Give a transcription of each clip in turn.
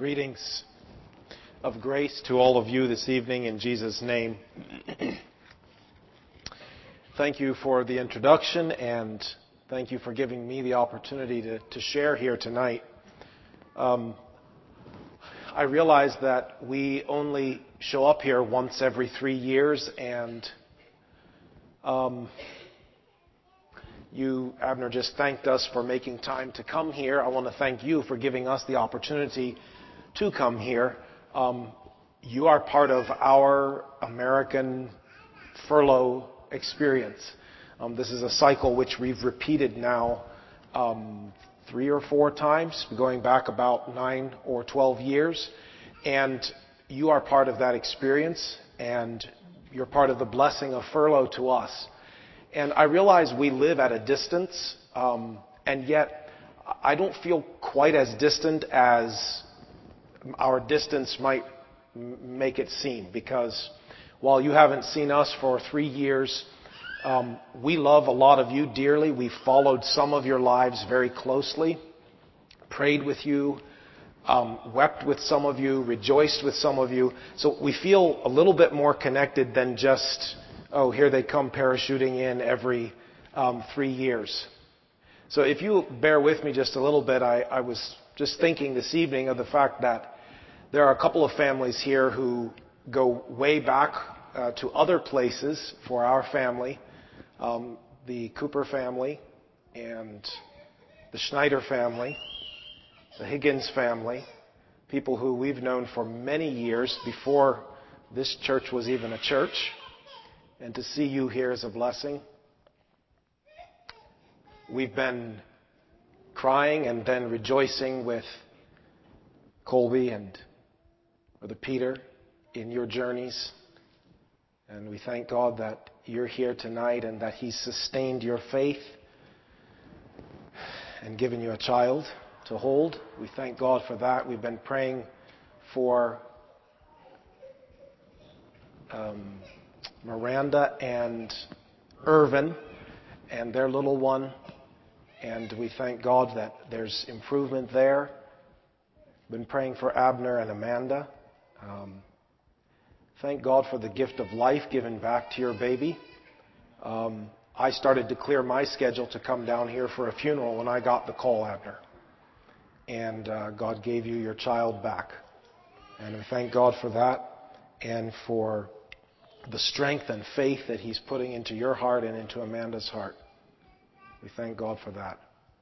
Greetings of grace to all of you this evening in Jesus' name. Thank you for the introduction and thank you for giving me the opportunity to share here tonight. I realize that we only show up here once every 3 years, and you, Abner, just thanked us for making time to come here. I want to thank you for giving us the opportunity to come here. You are part of our American furlough experience. This is a cycle which we've repeated now 3 or 4 times, going back about 9 or 12 years. And you are part of that experience, and you're part of the blessing of furlough to us. And I realize we live at a distance, and yet I don't feel quite as distant as our distance might make it seem, because while you haven't seen us for 3 years, we love a lot of you dearly. We've followed some of your lives very closely, prayed with you, wept with some of you, rejoiced with some of you. So we feel a little bit more connected than just, oh, here they come parachuting in every 3 years. So if you bear with me just a little bit, I was just thinking this evening of the fact that there are a couple of families here who go way back to other places for our family. The Cooper family and the Schneider family, the Higgins family, people who we've known for many years before this church was even a church. And to see you here is a blessing. We've been crying and then rejoicing with Colby and Brother Peter in your journeys. And we thank God that you're here tonight and that He's sustained your faith and given you a child to hold. We thank God for that. We've been praying for Miranda and Irvin and their little one. And we thank God that there's improvement there. Been praying for Abner and Amanda. Thank God for the gift of life given back to your baby. I started to clear my schedule to come down here for a funeral when I got the call, Abner. And God gave you your child back. And we thank God for that and for the strength and faith that He's putting into your heart and into Amanda's heart. We thank God for that.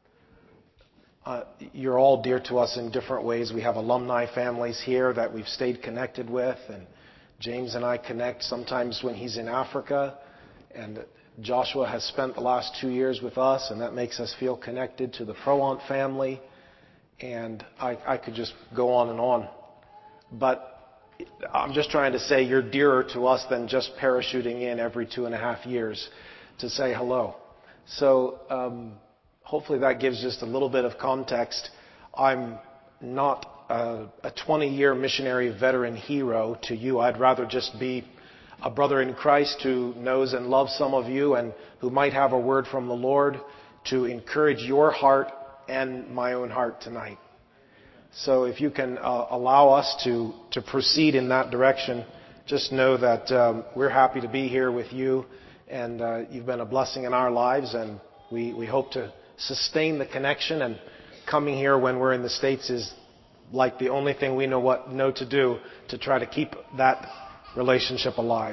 You're all dear to us in different ways. We have alumni families here that we've stayed connected with, and James and I connect sometimes when he's in Africa, and Joshua has spent the last 2 years with us, and that makes us feel connected to the Proant family, and I could just go on and on. But I'm just trying to say you're dearer to us than just parachuting in every 2.5 years to say hello. So hopefully that gives just a little bit of context. I'm not a 20-year missionary veteran hero to you. I'd rather just be a brother in Christ who knows and loves some of you and who might have a word from the Lord to encourage your heart and my own heart tonight. So if you can allow us to proceed in that direction, just know that we're happy to be here with you, and you've been a blessing in our lives, and we hope to sustain the connection. And coming here when we're in the States is like the only thing we know to do to try to keep that relationship alive.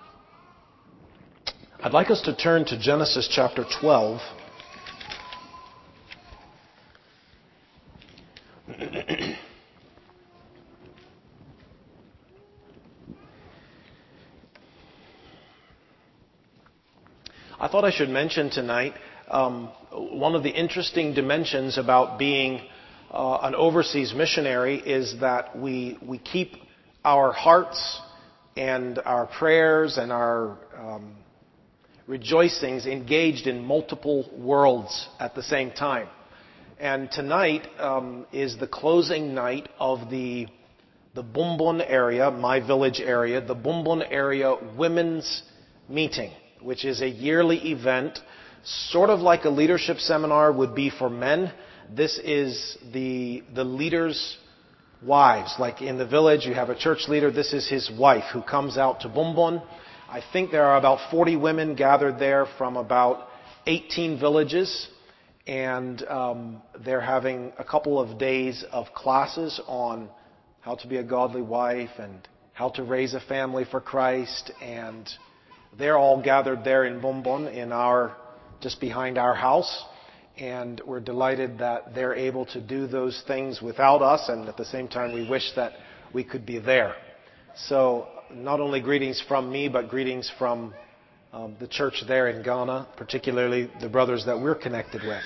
I'd like us to turn to Genesis chapter 12. I thought I should mention tonight one of the interesting dimensions about being an overseas missionary is that we keep our hearts and our prayers and our rejoicings engaged in multiple worlds at the same time. And tonight is the closing night of the Bumbun area, my village area, the Bumbun area women's meeting, which is a yearly event, sort of like a leadership seminar would be for men. This is the leaders wives. Like in the village, you have a church leader. This is his wife who comes out to Bumbon. I think there are about 40 women gathered there from about 18 villages. And they're having a couple of days of classes on how to be a godly wife and how to raise a family for Christ. And they're all gathered there in Bumbon, just behind our house. And we're delighted that they're able to do those things without us, and at the same time we wish that we could be there. So not only greetings from me, but greetings from the church there in Ghana, particularly the brothers that we're connected with.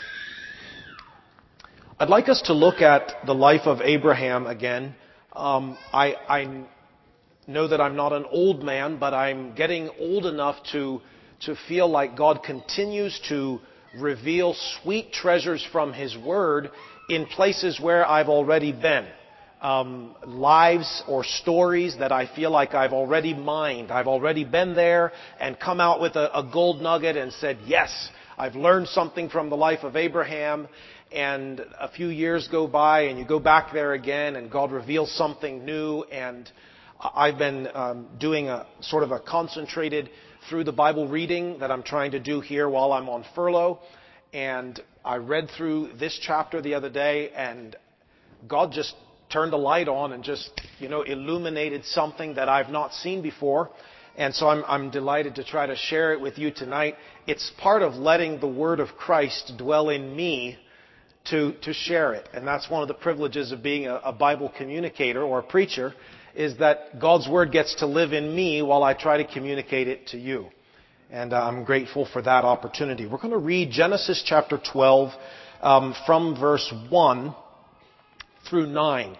I'd like us to look at the life of Abraham again. I know that I'm not an old man, but I'm getting old enough to feel like God continues to reveal sweet treasures from His Word in places where I've already been. Lives or stories that I feel like I've already mined. I've already been there and come out with a gold nugget and said, yes, I've learned something from the life of Abraham. And a few years go by and you go back there again and God reveals something new. And I've been doing a sort of a concentrated through the Bible reading that I'm trying to do here while I'm on furlough. And I read through this chapter the other day, and God just turned a light on and just, illuminated something that I've not seen before. And so I'm delighted to try to share it with you tonight. It's part of letting the Word of Christ dwell in me to share it. And that's one of the privileges of being a Bible communicator or a preacher, is that God's Word gets to live in me while I try to communicate it to you. And I'm grateful for that opportunity. We're going to read Genesis chapter 12 from verse 1 through 9.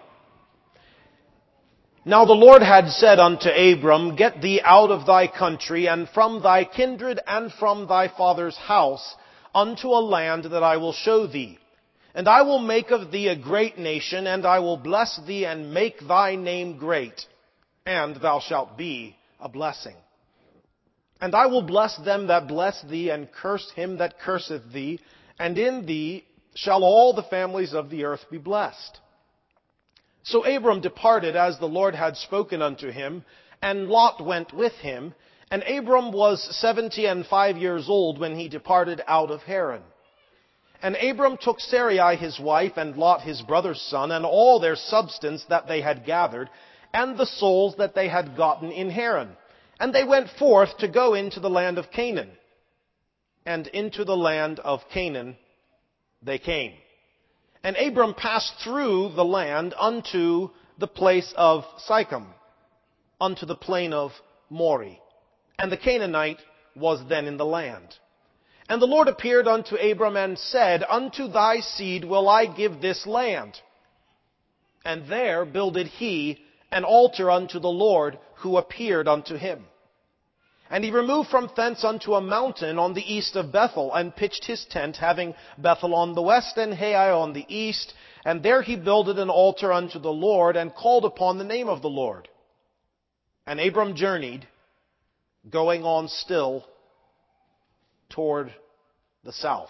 Now the Lord had said unto Abram, Get thee out of thy country, and from thy kindred, and from thy father's house, unto a land that I will show thee. And I will make of thee a great nation, and I will bless thee, and make thy name great, and thou shalt be a blessing. And I will bless them that bless thee, and curse him that curseth thee, and in thee shall all the families of the earth be blessed. So Abram departed as the Lord had spoken unto him, and Lot went with him. And Abram was 75 years old when he departed out of Haran. And Abram took Sarai his wife, and Lot his brother's son, and all their substance that they had gathered, and the souls that they had gotten in Haran. And they went forth to go into the land of Canaan. And into the land of Canaan they came. And Abram passed through the land unto the place of Sichem, unto the plain of Moreh. And the Canaanite was then in the land. And the Lord appeared unto Abram and said, Unto thy seed will I give this land. And there builded he an altar unto the Lord who appeared unto him. And he removed from thence unto a mountain on the east of Bethel, and pitched his tent, having Bethel on the west and Hai on the east. And there he builded an altar unto the Lord, and called upon the name of the Lord. And Abram journeyed, going on still toward the south.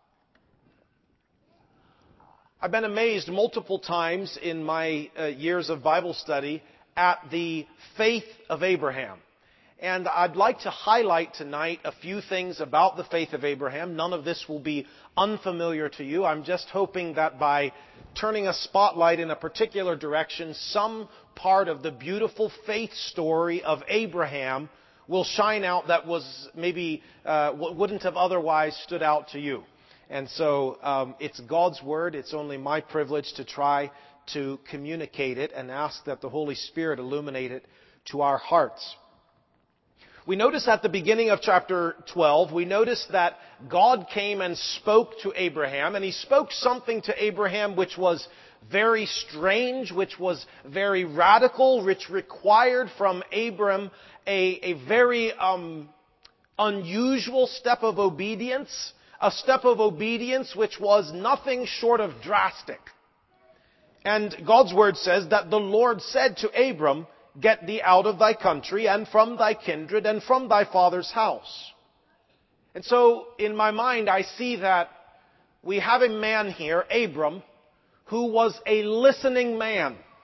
I've been amazed multiple times in my years of Bible study at the faith of Abraham. And I'd like to highlight tonight a few things about the faith of Abraham. None of this will be unfamiliar to you. I'm just hoping that by turning a spotlight in a particular direction, some part of the beautiful faith story of Abraham will shine out that was maybe wouldn't have otherwise stood out to you. And so it's God's Word. It's only my privilege to try to communicate it and ask that the Holy Spirit illuminate it to our hearts. We notice at the beginning of chapter 12, we notice that God came and spoke to Abraham, and He spoke something to Abraham which was very strange, which was very radical, which required from Abram a very unusual step of obedience, a step of obedience which was nothing short of drastic. And God's Word says that the Lord said to Abram, Get thee out of thy country, and from thy kindred, and from thy father's house. And so, in my mind, I see that we have a man here, Abram, who was a listening man.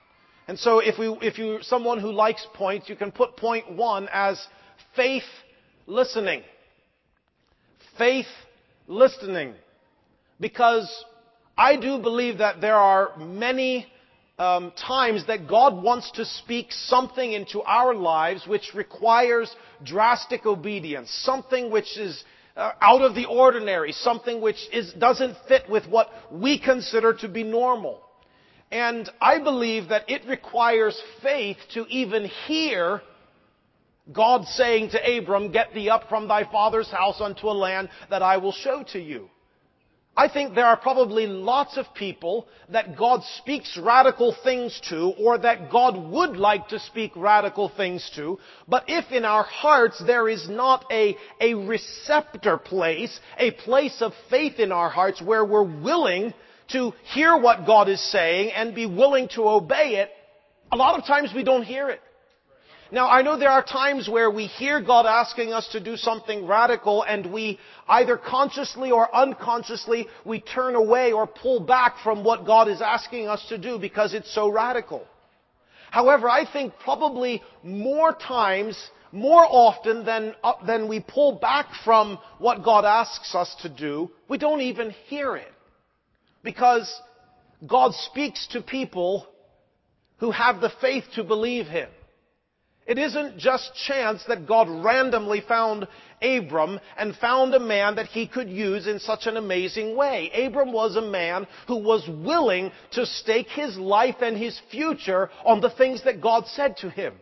And so if you're someone who likes points, you can put point 1 as faith listening. Faith listening. Because I do believe that there are many times that God wants to speak something into our lives which requires drastic obedience, something which is out of the ordinary, something which doesn't fit with what we consider to be normal. And I believe that it requires faith to even hear God saying to Abram, "Get thee up from thy father's house unto a land that I will show to you." I think there are probably lots of people that God speaks radical things to, or that God would like to speak radical things to, but if in our hearts there is not a receptor place, a place of faith in our hearts where we're willing to hear what God is saying and be willing to obey it, a lot of times we don't hear it. Now, I know there are times where we hear God asking us to do something radical and we either consciously or unconsciously, we turn away or pull back from what God is asking us to do because it's so radical. However, I think probably more times, more often than we pull back from what God asks us to do, we don't even hear it. Because God speaks to people who have the faith to believe Him. It isn't just chance that God randomly found Abram and found a man that He could use in such an amazing way. Abram was a man who was willing to stake his life and his future on the things that God said to him.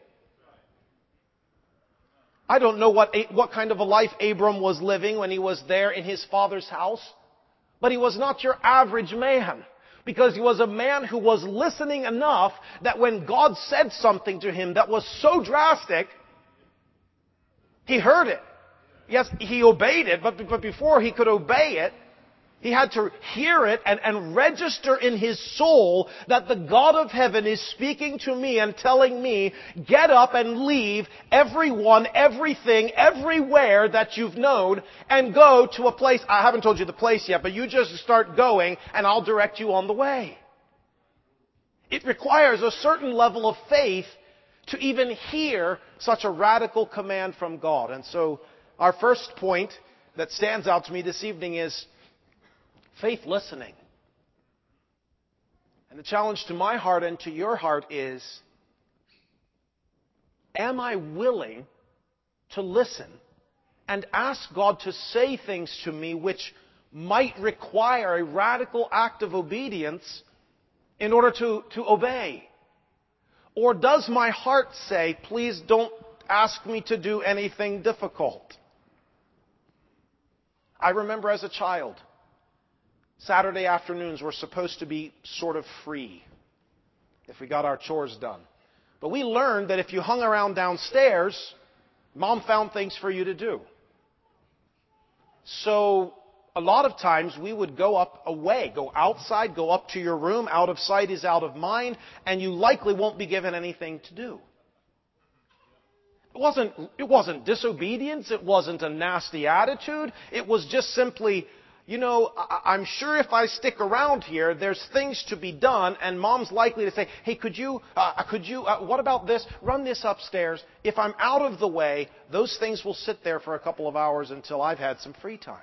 I don't know what kind of a life Abram was living when he was there in his father's house, but he was not your average man. Because he was a man who was listening enough that when God said something to him that was so drastic, he heard it. Yes, he obeyed it, but before he could obey it, he had to hear it and register in his soul that the God of heaven is speaking to me and telling me, get up and leave everyone, everything, everywhere that you've known and go to a place. I haven't told you the place yet, but you just start going and I'll direct you on the way. It requires a certain level of faith to even hear such a radical command from God. And so our first point that stands out to me this evening is faith listening. And the challenge to my heart and to your heart is, am I willing to listen and ask God to say things to me which might require a radical act of obedience in order to obey? Or does my heart say, please don't ask me to do anything difficult? I remember as a child, Saturday afternoons were supposed to be sort of free if we got our chores done. But we learned that if you hung around downstairs, Mom found things for you to do. So a lot of times we would go outside, go up to your room. Out of sight is out of mind, and you likely won't be given anything to do. It wasn't disobedience. It wasn't a nasty attitude. It was just simply, I'm sure if I stick around here, there's things to be done, and Mom's likely to say, hey, what about this? Run this upstairs. If I'm out of the way, those things will sit there for a couple of hours until I've had some free time.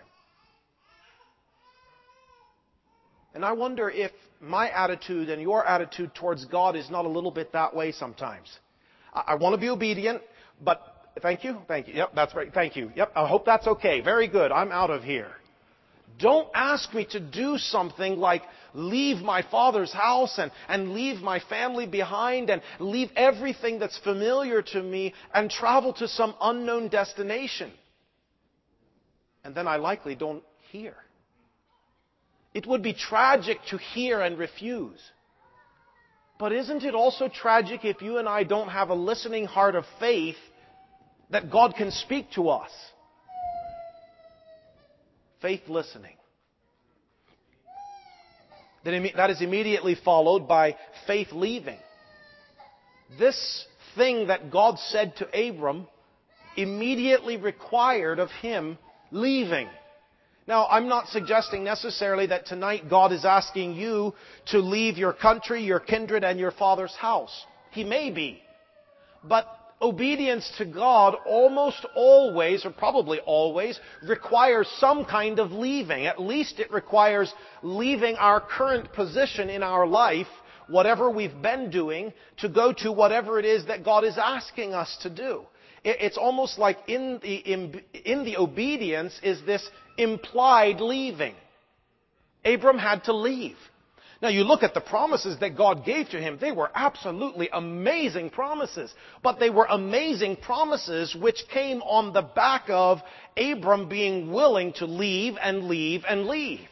And I wonder if my attitude and your attitude towards God is not a little bit that way sometimes. I want to be obedient, but thank you. Yep, that's right. Thank you. Yep, I hope that's okay. Very good. I'm out of here. Don't ask me to do something like leave my father's house and leave my family behind and leave everything that's familiar to me and travel to some unknown destination. And then I likely don't hear. It would be tragic to hear and refuse. But isn't it also tragic if you and I don't have a listening heart of faith that God can speak to us? Faith listening. That is immediately followed by faith leaving. This thing that God said to Abram immediately required of him leaving. Now, I'm not suggesting necessarily that tonight God is asking you to leave your country, your kindred, and your father's house. He may be. But obedience to God almost always, or probably always, requires some kind of leaving. At least it requires leaving our current position in our life, whatever we've been doing, to go to whatever it is that God is asking us to do. It's almost like in the obedience is this implied leaving. Abram had to leave. Now you look at the promises that God gave to him, they were absolutely amazing promises. But they were amazing promises which came on the back of Abram being willing to leave and leave and leave.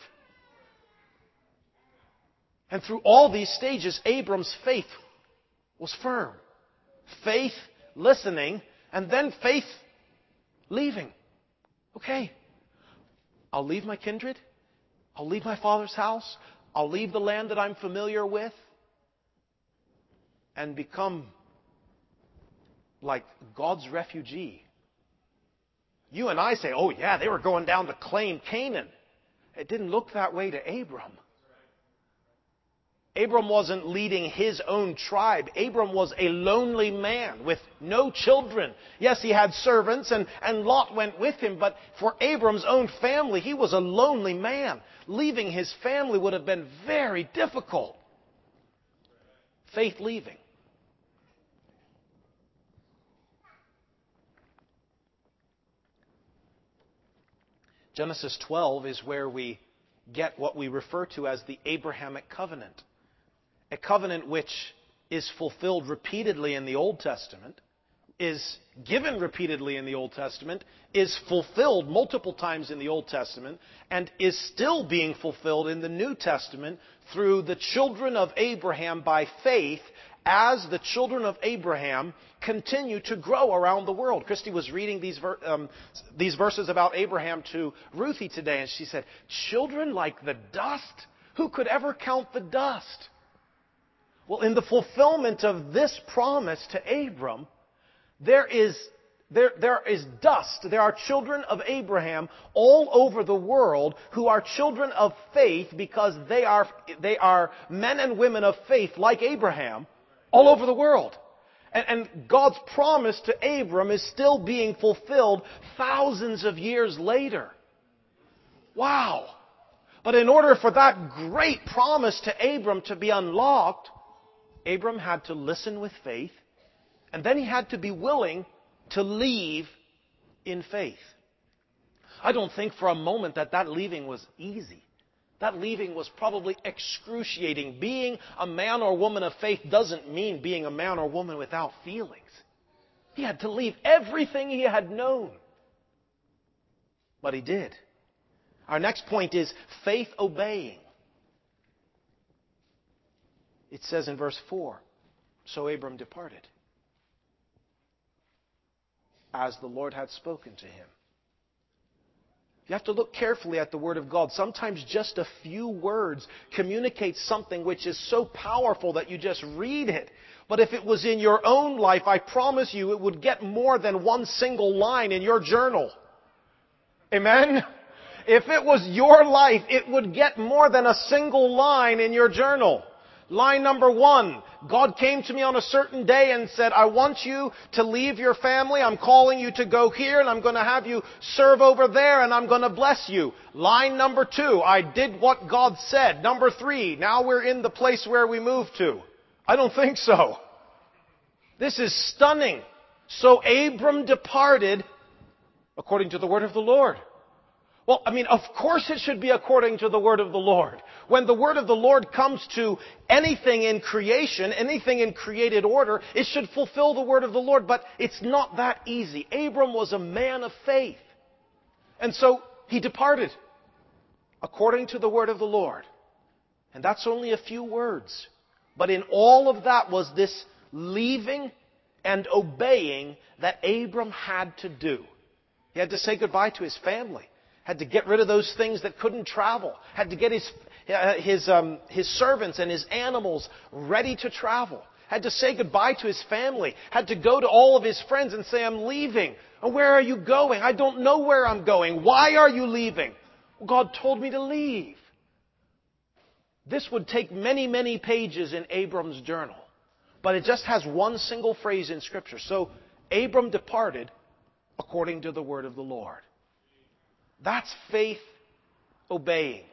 And through all these stages, Abram's faith was firm. Faith listening, and then faith leaving. Okay, I'll leave my kindred. I'll leave my father's house. I'll leave the land that I'm familiar with and become like God's refugee. You and I say, oh yeah, they were going down to claim Canaan. It didn't look that way to Abram. Abram wasn't leading his own tribe. Abram was a lonely man with no children. Yes, he had servants and Lot went with him, but for Abram's own family, he was a lonely man. Leaving his family would have been very difficult. Faith leaving. Genesis 12 is where we get what we refer to as the Abrahamic covenant. A covenant which is fulfilled repeatedly in the Old Testament, is given repeatedly in the Old Testament, is fulfilled multiple times in the Old Testament, and is still being fulfilled in the New Testament through the children of Abraham by faith, as the children of Abraham continue to grow around the world. Christy was reading these verses about Abraham to Ruthie today, and she said, children like the dust? Who could ever count the dust? Well, in the fulfillment of this promise to Abram, there is dust. There are children of Abraham all over the world who are children of faith because they are men and women of faith like Abraham all over the world. And God's promise to Abram is still being fulfilled thousands of years later. Wow. But in order for that great promise to Abram to be unlocked, Abram had to listen with faith, and then he had to be willing to leave in faith. I don't think for a moment that leaving was easy. That leaving was probably excruciating. Being a man or woman of faith doesn't mean being a man or woman without feelings. He had to leave everything he had known. But he did. Our next point is faith obeying. It says in verse 4, so Abram departed, as the Lord had spoken to him. You have to look carefully at the Word of God. Sometimes just a few words communicate something which is so powerful that you just read it. But if it was in your own life, I promise you it would get more than one single line in your journal. Amen? If it was your life, it would get more than a single line in your journal. Line number 1, God came to me on a certain day and said, I want you to leave your family. I'm calling you to go here and I'm going to have you serve over there and I'm going to bless you. Line number 2, I did what God said. Number 3, now we're in the place where we moved to. I don't think so. This is stunning. So Abram departed according to the word of the Lord. Well, of course it should be according to the word of the Lord. When the word of the Lord comes to anything in creation, anything in created order, it should fulfill the word of the Lord. But it's not that easy. Abram was a man of faith. And so he departed according to the word of the Lord. And that's only a few words. But in all of that was this leaving and obeying that Abram had to do. He had to say goodbye to his family. Had to get rid of those things that couldn't travel. Had to get his servants and his animals ready to travel. Had to say goodbye to his family. Had to go to all of his friends and say, I'm leaving. Oh, where are you going? I don't know where I'm going. Why are you leaving? Well, God told me to leave. This would take many, many pages in Abram's journal. But it just has one single phrase in Scripture. So Abram departed according to the word of the Lord. That's faith obeying.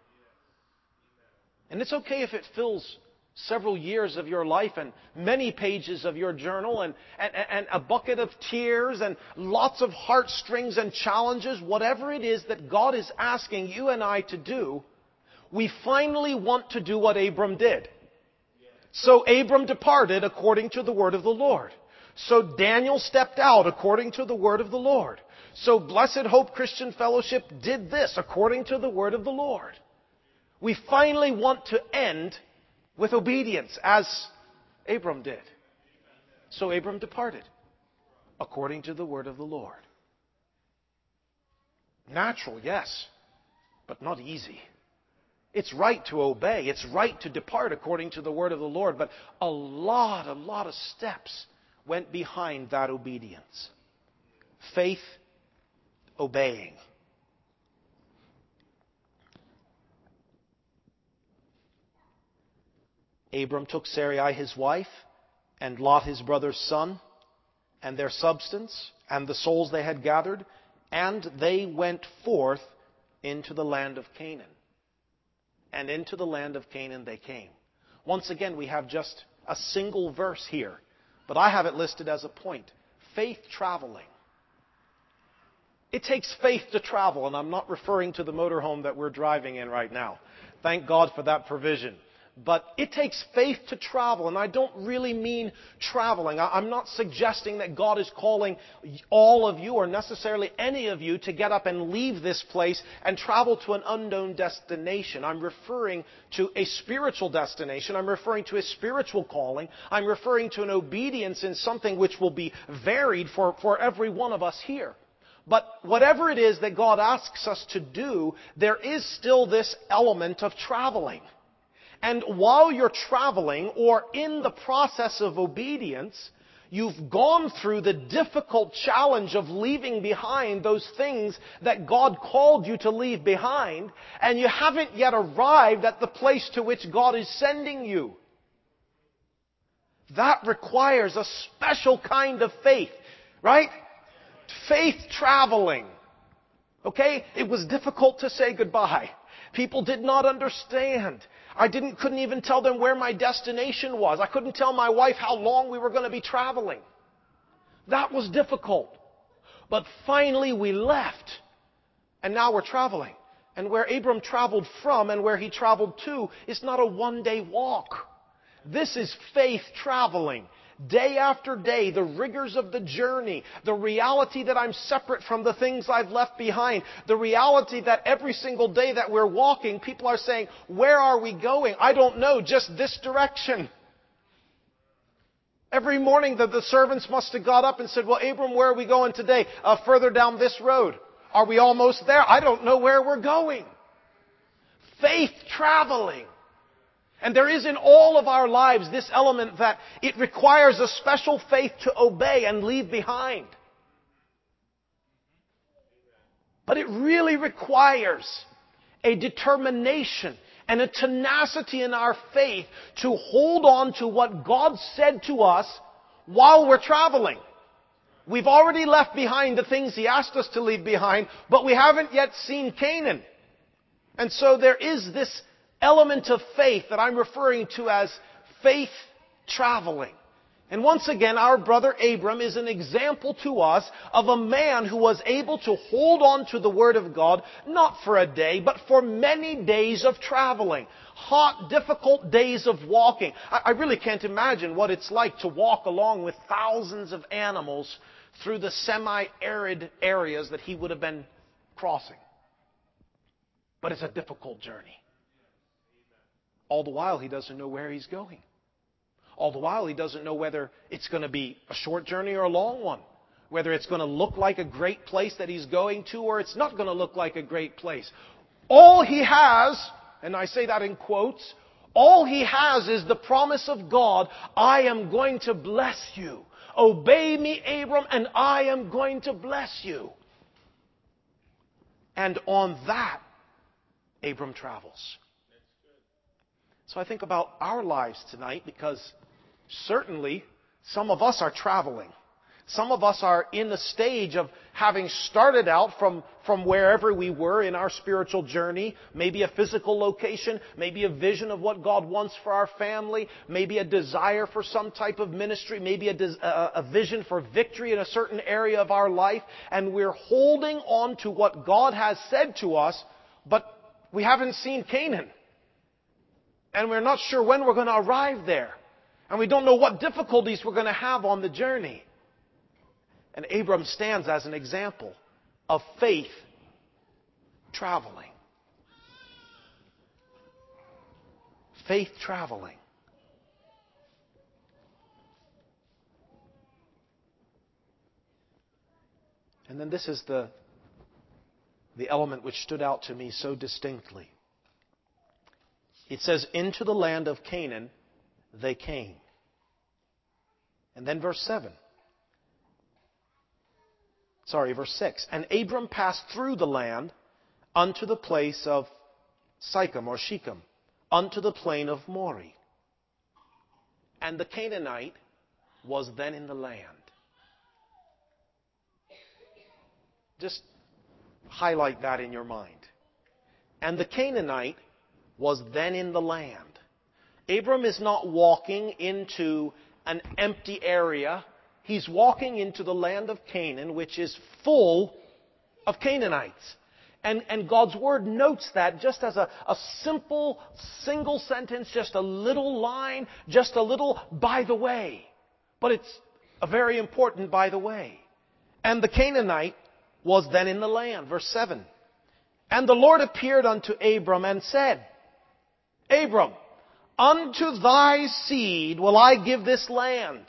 And it's okay if it fills several years of your life and many pages of your journal and a bucket of tears and lots of heartstrings and challenges, whatever it is that God is asking you and I to do, we finally want to do what Abram did. So Abram departed according to the word of the Lord. So Daniel stepped out according to the word of the Lord. So Blessed Hope Christian Fellowship did this according to the word of the Lord. We finally want to end with obedience, as Abram did. So Abram departed according to the word of the Lord. Natural, yes, but not easy. It's right to obey. It's right to depart according to the word of the Lord, but a lot of steps went behind that obedience. Faith, obeying. Abram took Sarai his wife, and Lot his brother's son, and their substance, and the souls they had gathered, and they went forth into the land of Canaan. And into the land of Canaan they came. Once again, we have just a single verse here, but I have it listed as a point. Faith traveling. It takes faith to travel, and I'm not referring to the motorhome that we're driving in right now. Thank God for that provision. But it takes faith to travel, and I don't really mean traveling. I'm not suggesting that God is calling all of you, or necessarily any of you, to get up and leave this place and travel to an unknown destination. I'm referring to a spiritual destination. I'm referring to a spiritual calling. I'm referring to an obedience in something which will be varied for every one of us here. But whatever it is that God asks us to do, there is still this element of traveling. And while you're traveling or in the process of obedience, you've gone through the difficult challenge of leaving behind those things that God called you to leave behind, and you haven't yet arrived at the place to which God is sending you. That requires a special kind of faith, right? Faith traveling. Okay? It was difficult to say goodbye. People did not understand. I couldn't even tell them where my destination was. I couldn't tell my wife how long we were going to be traveling. That was difficult. But finally we left. And now we're traveling. And where Abram traveled from and where he traveled to is not a one-day walk. This is faith traveling. Day after day, the rigors of the journey, the reality that I'm separate from the things I've left behind, the reality that every single day that we're walking, people are saying, where are we going? I don't know, just this direction. Every morning the servants must have got up and said, well, Abram, where are we going today? Further down this road. Are we almost there? I don't know where we're going. Faith traveling. And there is in all of our lives this element that it requires a special faith to obey and leave behind. But it really requires a determination and a tenacity in our faith to hold on to what God said to us while we're traveling. We've already left behind the things He asked us to leave behind, but we haven't yet seen Canaan. And so there is this element of faith that I'm referring to as faith traveling. And once again, our brother Abram is an example to us of a man who was able to hold on to the Word of God, not for a day, but for many days of traveling. Hot, difficult days of walking. I really can't imagine what it's like to walk along with thousands of animals through the semi-arid areas that he would have been crossing. But it's a difficult journey. All the while, he doesn't know where he's going. All the while, he doesn't know whether it's going to be a short journey or a long one. Whether it's going to look like a great place that he's going to or it's not going to look like a great place. All he has, and I say that in quotes, all he has is the promise of God, I am going to bless you. Obey me, Abram, and I am going to bless you. And on that, Abram travels. So I think about our lives tonight because Certainly, some of us are traveling. Some of us are in the stage of having started out from wherever we were in our spiritual journey, maybe a physical location, maybe a vision of what God wants for our family, maybe a desire for some type of ministry, maybe a vision for victory in a certain area of our life, and we're holding on to what God has said to us, but we haven't seen Canaan. And we're not sure when we're going to arrive there. And we don't know what difficulties we're going to have on the journey. And Abram stands as an example of faith traveling. Faith traveling. And then this is the element which stood out to me so distinctly. It says, into the land of Canaan they came. And then verse 6. And Abram passed through the land unto the place of Sychem or Shechem, unto the plain of Moreh. And the Canaanite was then in the land. Just highlight that in your mind. And the Canaanite was then in the land. Abram is not walking into an empty area. He's walking into the land of Canaan, which is full of Canaanites. And God's Word notes that just as a simple, single sentence, just a little line, just a little by the way. But it's a very important by the way. And the Canaanite was then in the land. Verse 7. And the Lord appeared unto Abram and said, Abram, unto thy seed will I give this land.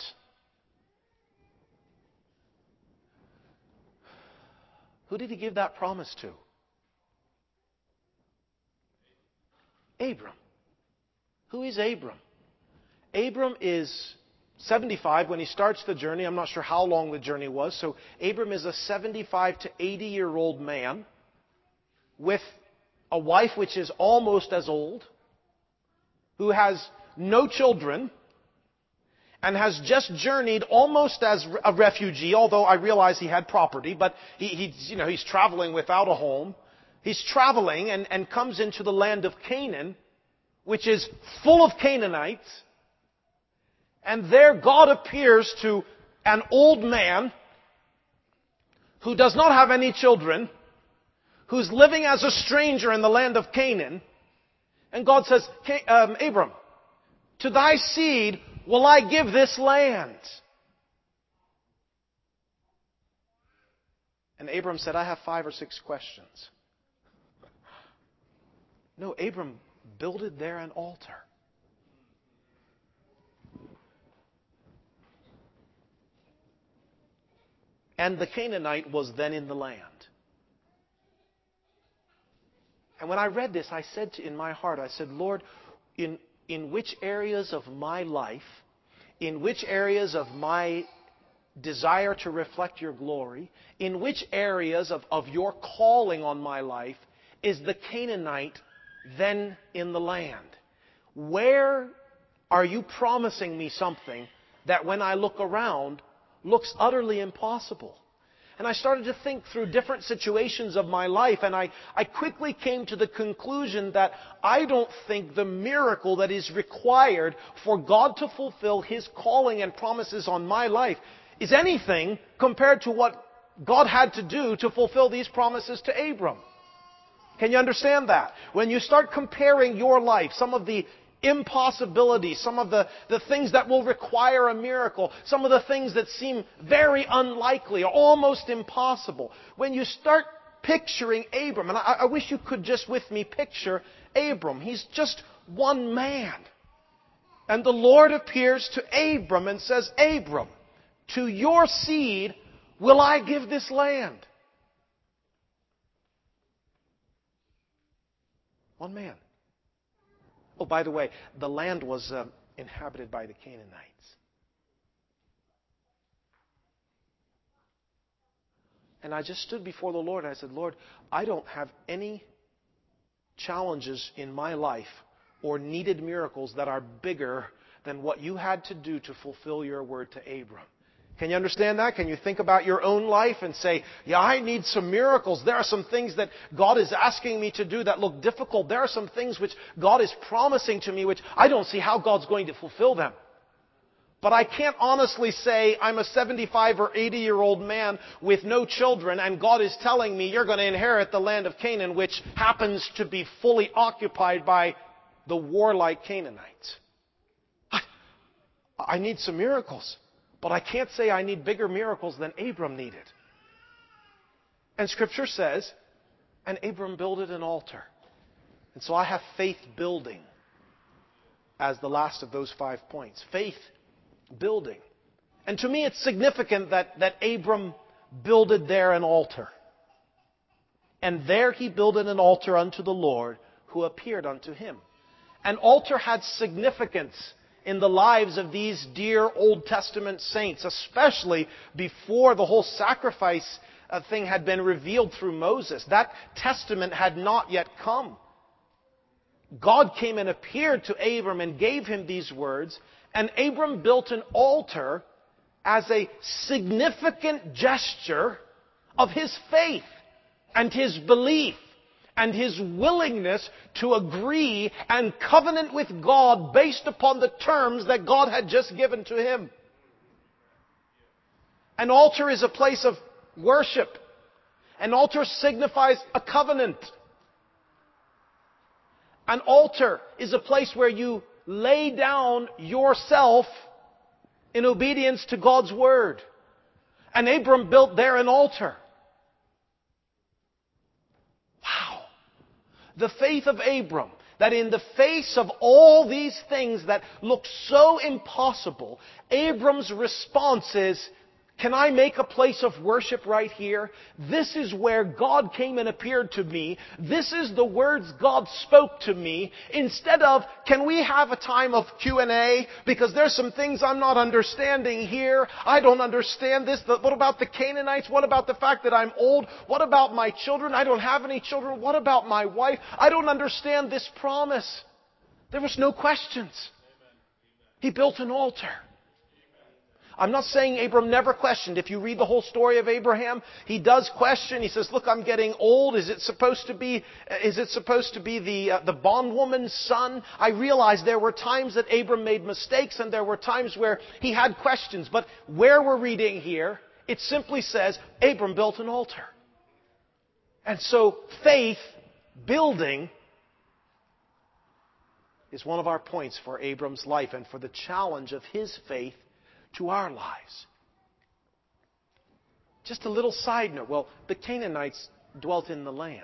Who did he give that promise to? Abram. Who is Abram? Abram is 75 when he starts the journey. I'm not sure how long the journey was. So Abram is a 75 to 80-year-old man with a wife which is almost as old, who has no children, and has just journeyed almost as a refugee, although I realize he had property, but he's traveling without a home. He's traveling and comes into the land of Canaan, which is full of Canaanites. And there God appears to an old man who does not have any children, who's living as a stranger in the land of Canaan. And God says, Abram, to thy seed will I give this land. And Abram said, I have 5 or 6 questions. No, Abram builded there an altar. And the Canaanite was then in the land. And when I read this, I said in my heart, I said, Lord, in which areas of my life, in which areas of my desire to reflect your glory, in which areas of your calling on my life is the Canaanite then in the land? Where are you promising me something that when I look around looks utterly impossible? And I started to think through different situations of my life, and I quickly came to the conclusion that I don't think the miracle that is required for God to fulfill His calling and promises on my life is anything compared to what God had to do to fulfill these promises to Abram. Can you understand that? When you start comparing your life, some of the impossibilities, some of the things that will require a miracle, some of the things that seem very unlikely or almost impossible. When you start picturing Abram, and I wish you could just with me picture Abram. He's just one man. And the Lord appears to Abram and says, Abram, to your seed will I give this land. One man. Oh, by the way, the land was inhabited by the Canaanites. And I just stood before the Lord and I said, Lord, I don't have any challenges in my life or needed miracles that are bigger than what you had to do to fulfill your word to Abram. Can you understand that? Can you think about your own life and say, yeah, I need some miracles. There are some things that God is asking me to do that look difficult. There are some things which God is promising to me which I don't see how God's going to fulfill them. But I can't honestly say I'm a 75 or 80-year-old man with no children and God is telling me you're going to inherit the land of Canaan, which happens to be fully occupied by the warlike Canaanites. I need some miracles. But I can't say I need bigger miracles than Abram needed. And Scripture says, and Abram builded an altar. And so I have faith building as the last of those 5 points. Faith building. And to me it's significant that Abram builded there an altar. And there he builded an altar unto the Lord who appeared unto him. An altar had significance in the lives of these dear Old Testament saints, especially before the whole sacrifice thing had been revealed through Moses. That testament had not yet come. God came and appeared to Abram and gave him these words, and Abram built an altar as a significant gesture of his faith and his belief and his willingness to agree and covenant with God based upon the terms that God had just given to him. An altar is a place of worship. An altar signifies a covenant. An altar is a place where you lay down yourself in obedience to God's word. And Abram built there an altar. The faith of Abram, that in the face of all these things that look so impossible, Abram's response is, can I make a place of worship right here? This is where God came and appeared to me. This is the words God spoke to me. Instead of, can we have a time of Q&A? Because there's some things I'm not understanding here. I don't understand this. What about the Canaanites? What about the fact that I'm old? What about my children? I don't have any children. What about my wife? I don't understand this promise. There was no questions. He built an altar. I'm not saying Abram never questioned. If you read the whole story of Abraham, he does question. He says, look, I'm getting old. Is it supposed to be the bondwoman's son? I realize there were times that Abram made mistakes and there were times where he had questions. But where we're reading here, it simply says, Abram built an altar. And so faith building is one of our points for Abram's life and for the challenge of his faith to our lives. Just a little side note. Well, the Canaanites dwelt in the land.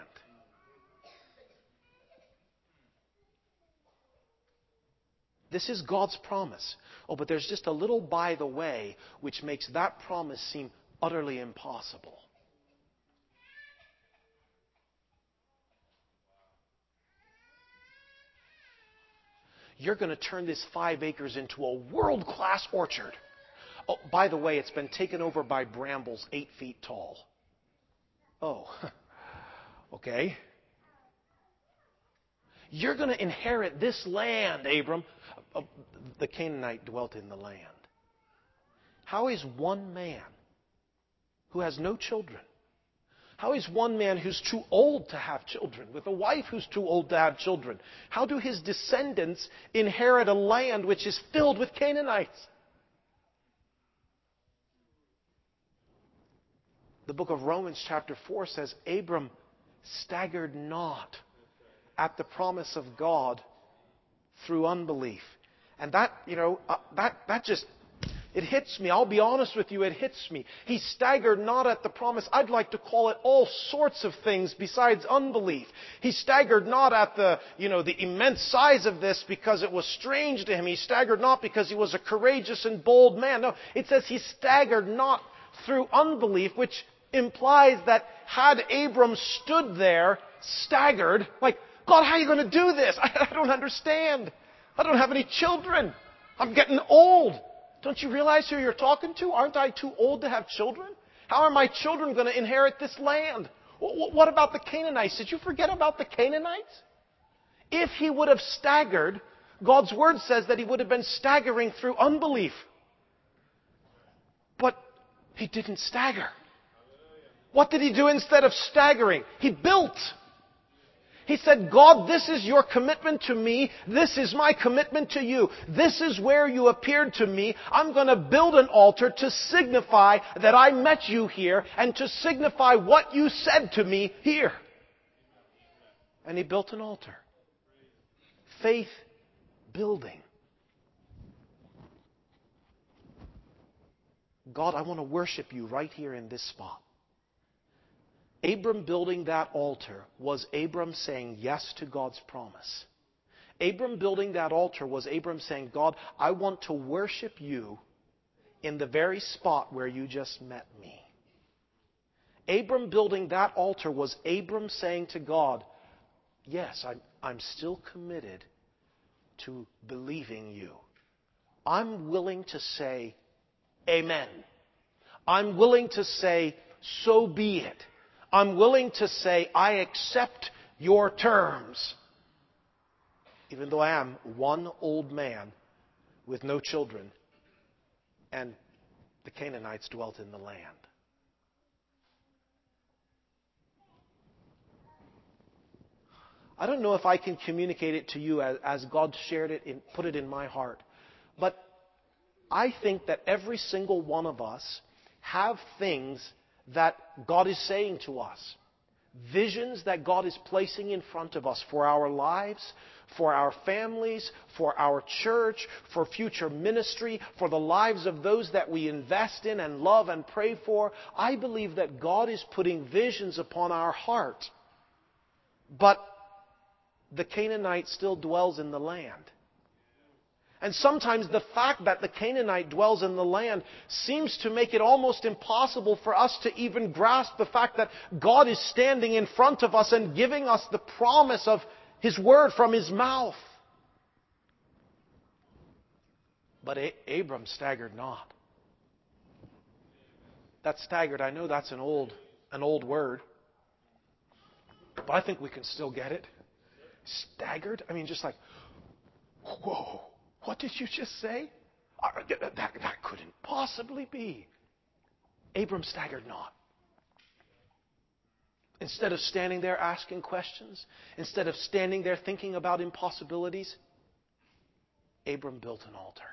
This is God's promise. Oh, but there's just a little by the way which makes that promise seem utterly impossible. You're going to turn this 5 acres into a world-class orchard. Oh, by the way, it's been taken over by brambles 8 feet tall. Oh, okay. You're going to inherit this land, Abram. The Canaanite dwelt in the land. How is one man who has no children? How is one man who's too old to have children, with a wife who's too old to have children? How do his descendants inherit a land which is filled with Canaanites? The book of Romans chapter 4 says, Abram staggered not at the promise of God through unbelief. And that just, it hits me. I'll be honest with you, it hits me. He staggered not at the promise. I'd like to call it all sorts of things besides unbelief. He staggered not at the immense size of this because it was strange to him. He staggered not because he was a courageous and bold man. No, it says he staggered not through unbelief, which implies that had Abram stood there staggered, like, God, how are you going to do this? I don't understand. I don't have any children. I'm getting old. Don't you realize who you're talking to? Aren't I too old to have children? How are my children going to inherit this land? What about the Canaanites? Did you forget about the Canaanites? If he would have staggered, God's Word says that he would have been staggering through unbelief. But he didn't stagger. What did he do instead of staggering? He built. He said, God, this is your commitment to me. This is my commitment to you. This is where you appeared to me. I'm going to build an altar to signify that I met you here and to signify what you said to me here. And he built an altar. Faith building. God, I want to worship you right here in this spot. Abram building that altar was Abram saying yes to God's promise. Abram building that altar was Abram saying, God, I want to worship you in the very spot where you just met me. Abram building that altar was Abram saying to God, yes, I'm still committed to believing you. I'm willing to say, amen. I'm willing to say, so be it. I'm willing to say, I accept your terms. Even though I am one old man with no children, and the Canaanites dwelt in the land. I don't know if I can communicate it to you as God shared it, put it in my heart. But I think that every single one of us have things that God is saying to us. Visions that God is placing in front of us for our lives, for our families, for our church, for future ministry, for the lives of those that we invest in and love and pray for. I believe that God is putting visions upon our heart. But the Canaanite still dwells in the land. And sometimes the fact that the Canaanite dwells in the land seems to make it almost impossible for us to even grasp the fact that God is standing in front of us and giving us the promise of His word from His mouth. But Abram staggered not. That staggered, I know that's an old word. But I think we can still get it. Staggered? I mean, just like, whoa. What did you just say? That couldn't possibly be. Abram staggered not. Instead of standing there asking questions, instead of standing there thinking about impossibilities, Abram built an altar.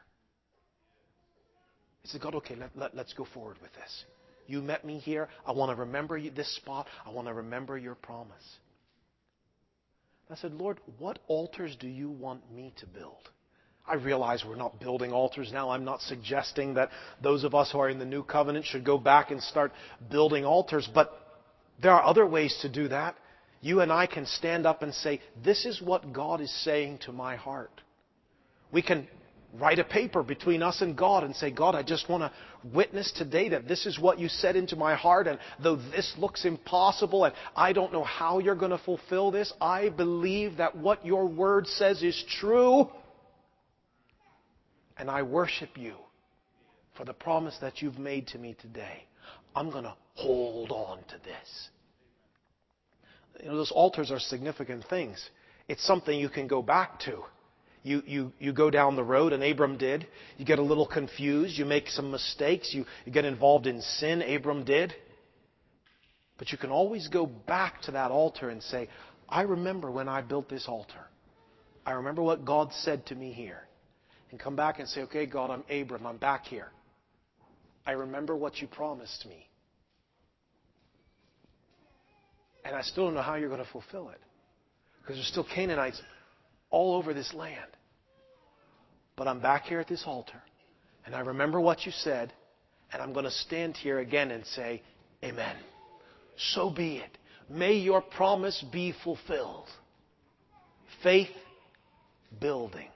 He said, God, okay, let's go forward with this. You met me here. I want to remember this spot. I want to remember your promise. I said, Lord, what altars do you want me to build? I realize we're not building altars now. I'm not suggesting that those of us who are in the new covenant should go back and start building altars, but there are other ways to do that. You and I can stand up and say, this is what God is saying to my heart. We can write a paper between us and God and say, God, I just want to witness today that this is what you said into my heart, and though this looks impossible and I don't know how you're going to fulfill this, I believe that what your word says is true. And I worship you for the promise that you've made to me today. I'm going to hold on to this. You know, those altars are significant things. It's something you can go back to. You go down the road, and Abram did. You get a little confused. You make some mistakes. You get involved in sin. Abram did. But you can always go back to that altar and say, I remember when I built this altar. I remember what God said to me here. And come back and say, okay, God, I'm Abram. I'm back here. I remember what you promised me. And I still don't know how you're going to fulfill it. Because there's still Canaanites all over this land. But I'm back here at this altar. And I remember what you said. And I'm going to stand here again and say, amen. So be it. May your promise be fulfilled. Faith building.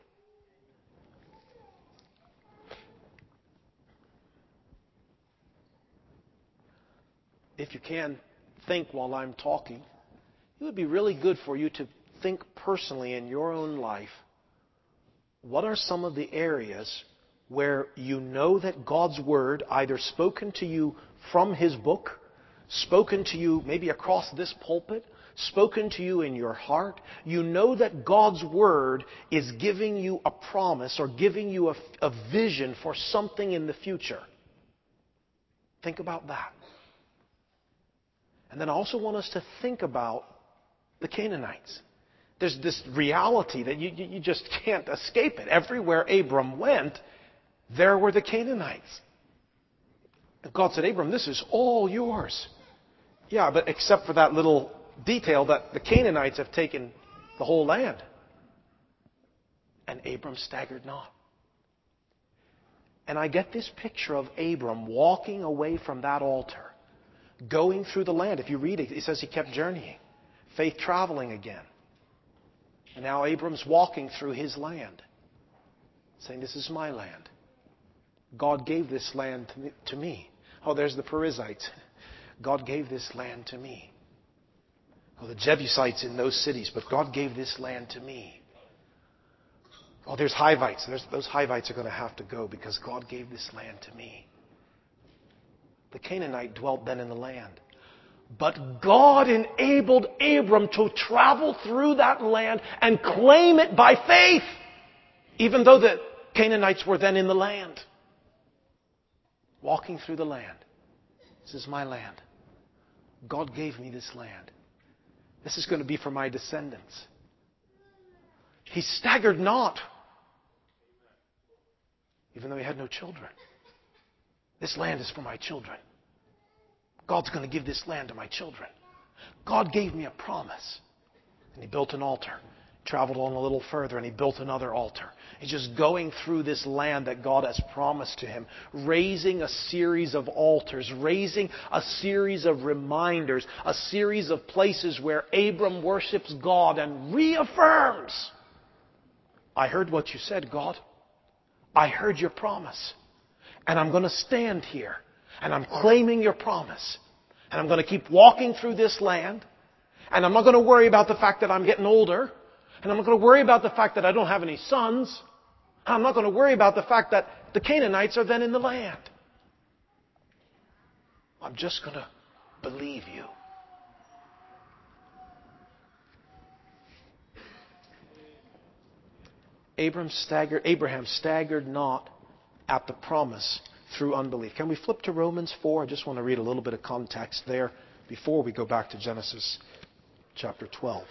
If you can, think while I'm talking. It would be really good for you to think personally in your own life. What are some of the areas where you know that God's Word, either spoken to you from His book, spoken to you maybe across this pulpit, spoken to you in your heart. You know that God's Word is giving you a promise or giving you a vision for something in the future. Think about that. And then I also want us to think about the Canaanites. There's this reality that you just can't escape it. Everywhere Abram went, there were the Canaanites. And God said, Abram, this is all yours. Yeah, but except for that little detail that the Canaanites have taken the whole land. And Abram staggered not. And I get this picture of Abram walking away from that altar, going through the land. If you read it, it says he kept journeying, faith traveling again. And now Abram's walking through his land, saying, this is my land. God gave this land to me. Oh, there's the Perizzites. God gave this land to me. Oh, the Jebusites in those cities, but God gave this land to me. Oh, there's Hivites. Those Hivites are going to have to go because God gave this land to me. The Canaanite dwelt then in the land. But God enabled Abram to travel through that land and claim it by faith, even though the Canaanites were then in the land. Walking through the land. This is my land. God gave me this land. This is going to be for my descendants. He staggered not, even though he had no children. This land is for my children. God's going to give this land to my children. God gave me a promise. And he built an altar. Traveled on a little further and he built another altar. He's just going through this land that God has promised to him, raising a series of altars, raising a series of reminders, a series of places where Abram worships God and reaffirms, I heard what you said, God. I heard your promise. And I'm going to stand here and I'm claiming your promise. And I'm going to keep walking through this land. And I'm not going to worry about the fact that I'm getting older. And I'm not going to worry about the fact that I don't have any sons. And I'm not going to worry about the fact that the Canaanites are then in the land. I'm just going to believe you. Abraham staggered not at the promise through unbelief. Can we flip to Romans 4? I just want to read a little bit of context there before we go back to Genesis chapter 12.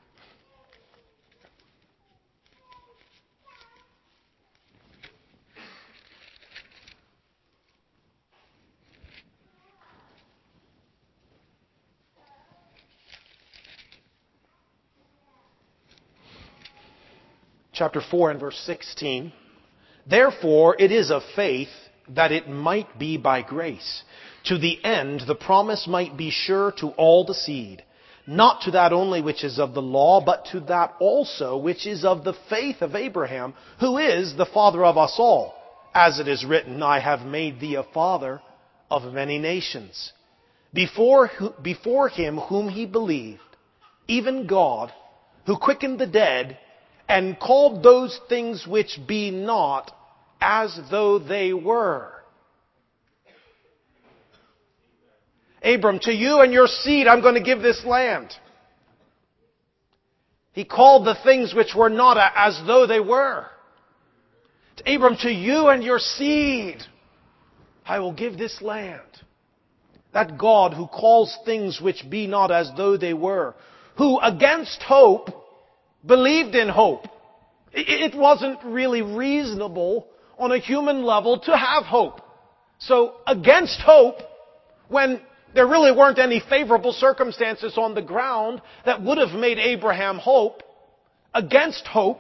Chapter 4 and verse 16. Therefore it is of faith that it might be by grace, to the end the promise might be sure to all the seed, not to that only which is of the law, but to that also which is of the faith of Abraham, who is the father of us all. As it is written, I have made thee a father of many nations. Before him whom he believed, even God, who quickened the dead, and called those things which be not as though they were. Abram, to you and your seed I'm going to give this land. He called the things which were not as though they were. Abram, to you and your seed I will give this land. That God who calls things which be not as though they were, who against hope believed in hope. It wasn't really reasonable on a human level to have hope. So against hope, when there really weren't any favorable circumstances on the ground that would have made Abraham hope, against hope,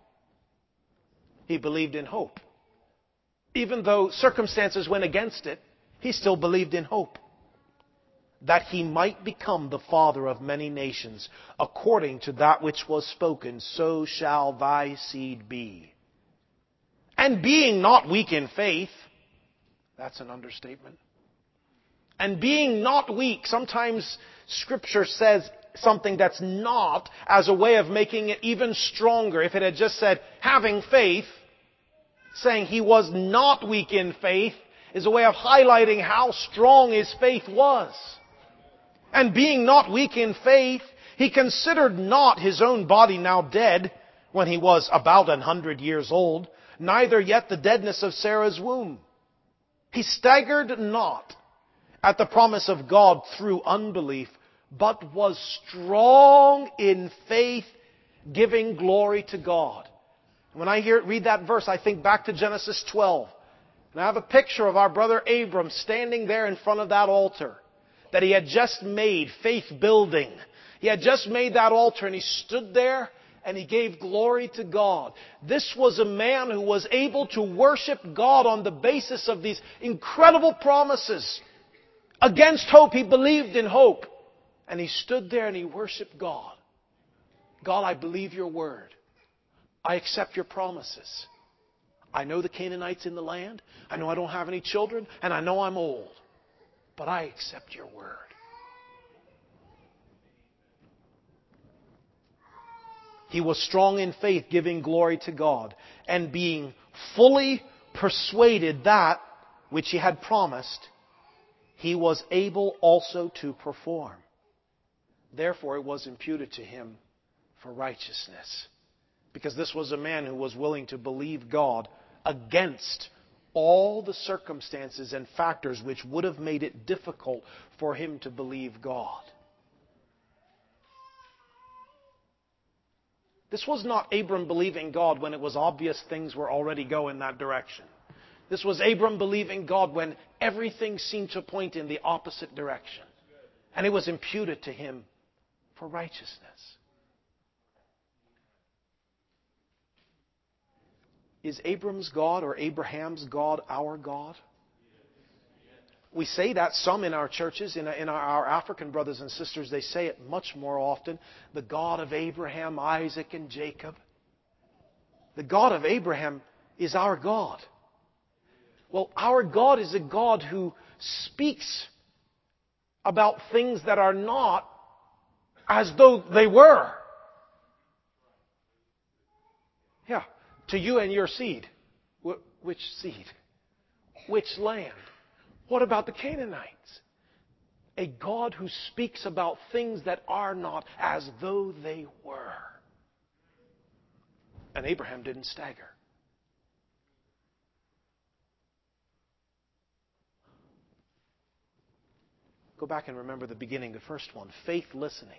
he believed in hope. Even though circumstances went against it, he still believed in hope. That he might become the father of many nations, according to that which was spoken, so shall thy seed be. And being not weak in faith, that's an understatement. And being not weak, sometimes Scripture says something that's not as a way of making it even stronger. If it had just said, having faith, saying he was not weak in faith is a way of highlighting how strong his faith was. And being not weak in faith, He considered not his own body now dead, when he was about 100 years old, neither yet the deadness of Sarah's womb. He staggered not at the promise of God through unbelief, but was strong in faith, giving glory to God. When I read that verse, I think back to Genesis 12. And I have a picture of our brother Abram standing there in front of that altar that he had just made, faith building. He had just made that altar and he stood there and he gave glory to God. This was a man who was able to worship God on the basis of these incredible promises. Against hope, he believed in hope. And he stood there and he worshiped God. God, I believe your word. I accept your promises. I know the Canaanites in the land. I know I don't have any children. And I know I'm old. But I accept your word. He was strong in faith, giving glory to God, and being fully persuaded that which he had promised, he was able also to perform. Therefore, it was imputed to him for righteousness. Because this was a man who was willing to believe God against all the circumstances and factors which would have made it difficult for him to believe God. This was not Abram believing God when it was obvious things were already going that direction. This was Abram believing God when everything seemed to point in the opposite direction. And it was imputed to him for righteousness. Is Abram's God or Abraham's God our God? We say that some in our churches, in our African brothers and sisters, they say it much more often. The God of Abraham, Isaac, and Jacob. The God of Abraham is our God. Well, our God is a God who speaks about things that are not as though they were. Yeah. To you and your seed. Which seed? Which land? What about the Canaanites? A God who speaks about things that are not as though they were. And Abraham didn't stagger. Go back and remember the beginning, the first one. Faith listening.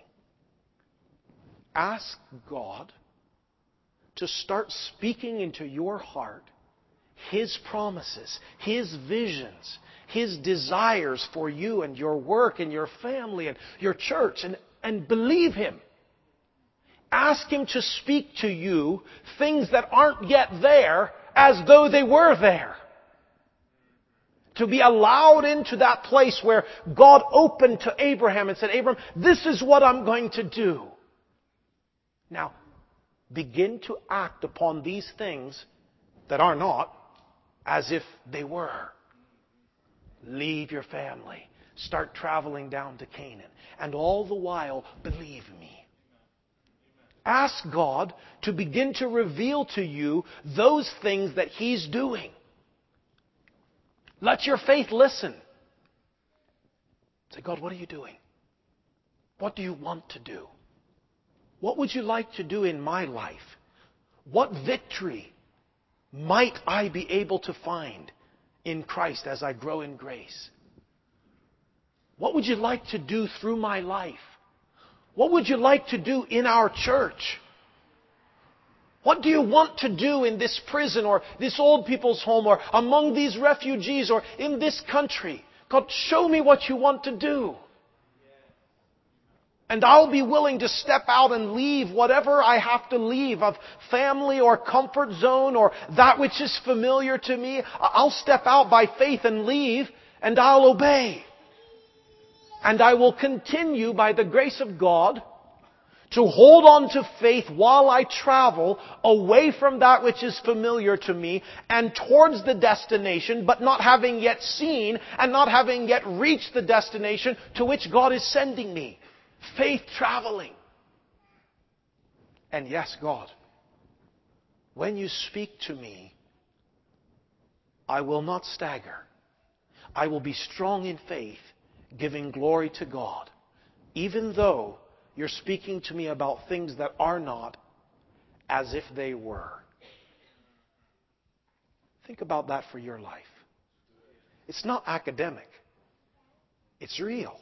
Ask God to start speaking into your heart His promises, His visions, His desires for you and your work and your family and your church, and believe Him. Ask Him to speak to you things that aren't yet there as though they were there. To be allowed into that place where God opened to Abraham and said, Abraham, this is what I'm going to do. Now, begin to act upon these things that are not as if they were. Leave your family. Start traveling down to Canaan. And all the while, believe me. Ask God to begin to reveal to you those things that He's doing. Let your faith listen. Say, God, what are you doing? What do you want to do? What would you like to do in my life? What victory might I be able to find in Christ as I grow in grace? What would you like to do through my life? What would you like to do in our church? What do you want to do in this prison or this old people's home or among these refugees or in this country? God, show me what you want to do. And I'll be willing to step out and leave whatever I have to leave of family or comfort zone or that which is familiar to me. I'll step out by faith and leave, and I'll obey. And I will continue by the grace of God to hold on to faith while I travel away from that which is familiar to me and towards the destination, but not having yet seen and not having yet reached the destination to which God is sending me. Faith traveling. And yes, God, when you speak to me, I will not stagger. I will be strong in faith, giving glory to God, even though You're speaking to me about things that are not as if they were. Think about that for your life. It's not academic. It's real.